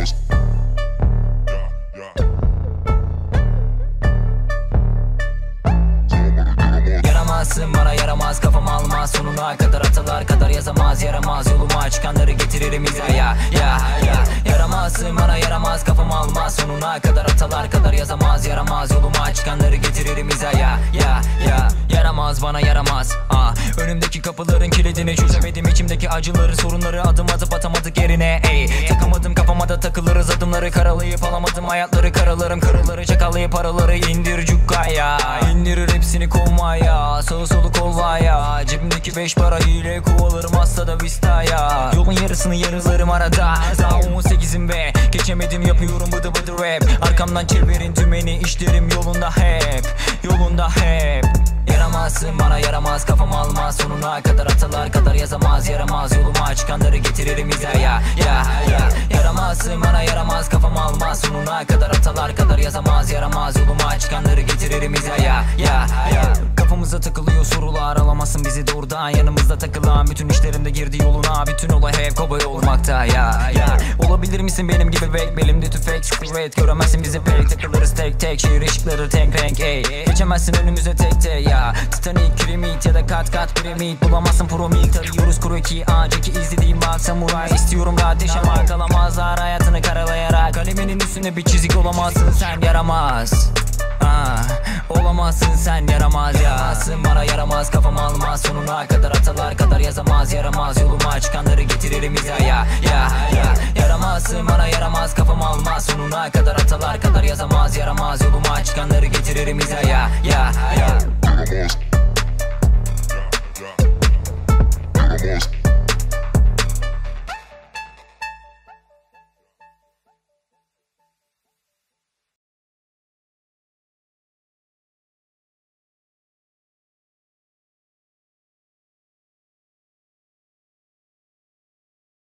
Yaramazsın bana yaramaz, kafam almaz sonuna kadar, atalar kadar yazamaz yaramaz, yoluma çıkanları getiririm hizaya. Yaramazsın bana yaramaz, kafam almaz sonuna kadar, atalar kadar yazamaz yaramaz, yoluma çıkanları getiririm hizaya. Yaramaz bana yaramaz. Önümdeki kapıların kilidini çözemedim, içimdeki acıları, sorunları adım atıp atamadık yerine. Takamadım kafama da takılırız adımları, karalayıp alamadım hayatları, karalarım kırıları, çakallayıp paraları indir cukkaya, indirir hepsini kovmaya, sağı solu kolvaya, cebimdeki 5 para ile kovalarım hasta da vistaya. Yolun yarısını yarılarım arada, daha 18'im ve geçemedim, yapıyorum bıdı bıdı rap. Arkamdan çevirin tümeni, işlerim yolunda hep, yolunda hep. Yaramazsın bana yaramaz, kafam almaz sonuna kadar, atalar kadar yazamaz yaramaz, yoluma çıkanları getiririm hizaya. Yaramazsın bana yaramaz, kafam almaz sonuna kadar, atalar kadar yazamaz yaramaz, yoluma çıkanları getiririm hizaya. Kafamıza takılıyor sorular, alamazsın bizi doğrudan yanımızda takılan, bütün işlerimde girdi yoluna, bütün olay hep kovboy olmakta. Olabilir misin benim gibi bek, belimde tüfek screw, göremezsin bizi pek, takılırız tek tek, şehir ışıkları renk renk geçemezsin önümüze tek tek Titanic, kiremit ya da kat kat piramit, bulamazsın promil, tarıyoruz kuru iki önceki izlediğim bak samuray, istiyorum rahat yaşamak, alamazlar hayatını karalayarak, kaleminin üstünde bir çizik, olamazsın sen yaramaz. Olamazsın sen yaramaz. Yaramazsın bana yaramaz, kafam almaz sonuna kadar, atalar kadar yazamaz yaramaz, yoluma çıkanları getiririm hizaya. Yaramazsın bana yaramaz, kafam almaz sonuna kadar, atalar kadar yazamaz yaramaz, yoluma çıkanları getiririm hizaya.